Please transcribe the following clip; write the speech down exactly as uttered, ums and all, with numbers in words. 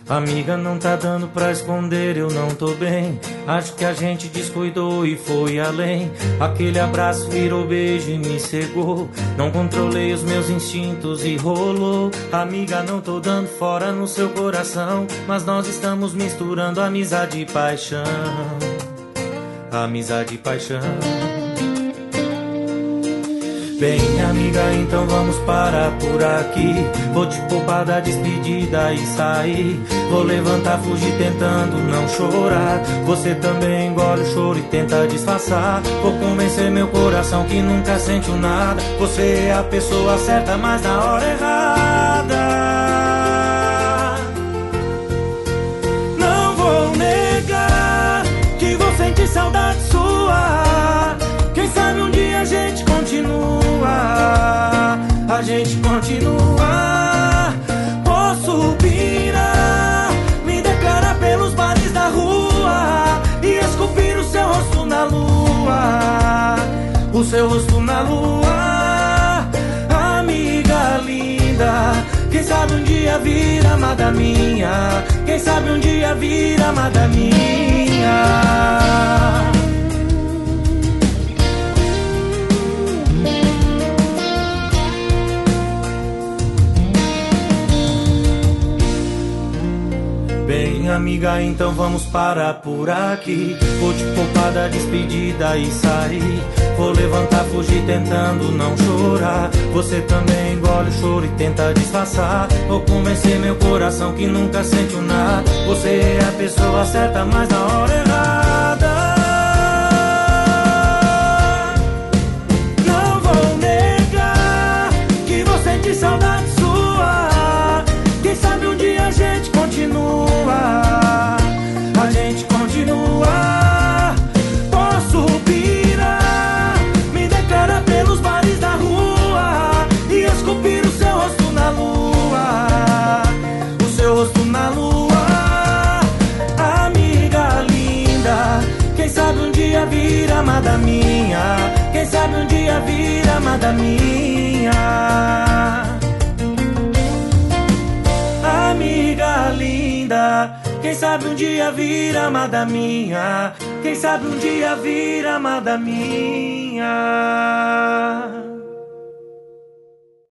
Amiga, não tá dando pra esconder, eu não tô bem. Acho que a gente descuidou e foi além. Aquele abraço virou beijo e me cegou. Não controlei os meus instintos e rolou. Amiga, não tô dando fora no seu coração, mas nós estamos misturando amizade e paixão. Amizade e paixão. Bem, amiga, então vamos parar por aqui. Vou te poupar da despedida e sair. Vou levantar, fugir tentando não chorar. Você também engole o choro e tenta disfarçar. Vou convencer meu coração que nunca sentiu nada. Você é a pessoa certa, mas na hora errada. Não vou negar que vou sentir saudade sua. Quem sabe um dia a gente continua. A gente continua. Posso pirar, me declarar pelos bares da rua e esculpir o seu rosto na lua. O seu rosto na lua. Amiga linda, quem sabe um dia vir amada minha. Quem sabe um dia vir amada minha. Bem, amiga, então vamos parar por aqui. Vou te poupar da despedida e sair. Vou levantar, fugir tentando não chorar. Você também engole o choro e tenta disfarçar. Vou convencer meu coração que nunca sentiu nada. Você é a pessoa certa, mas na hora errada. Não vou negar que vou sentir saudade sua. Quem sabe um dia a gente continua. A gente continua. Posso pirar, me declarar pelos bares da rua e esculpir o seu rosto na lua. O seu rosto na lua. Amiga linda, quem sabe um dia vir amada minha. Quem sabe um dia vir amada minha. Amiga linda, quem sabe um dia vir amada minha. Quem sabe um dia vir amada minha.